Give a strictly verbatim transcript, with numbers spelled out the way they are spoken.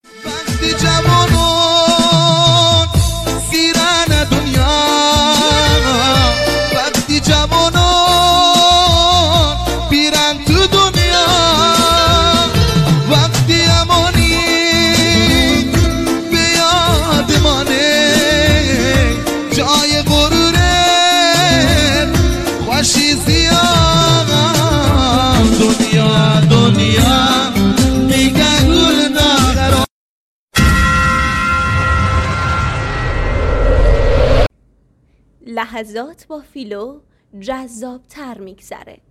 وقتی جوانان گیرن دنیا، وقتی جوانان بیرن تو دنیا، وقتی امانی به یاد مانه جای غروره خوشی زیاد. دنیا دنیا میگه گل ناغرا. لحظات با فیلو جذاب تر میگذره.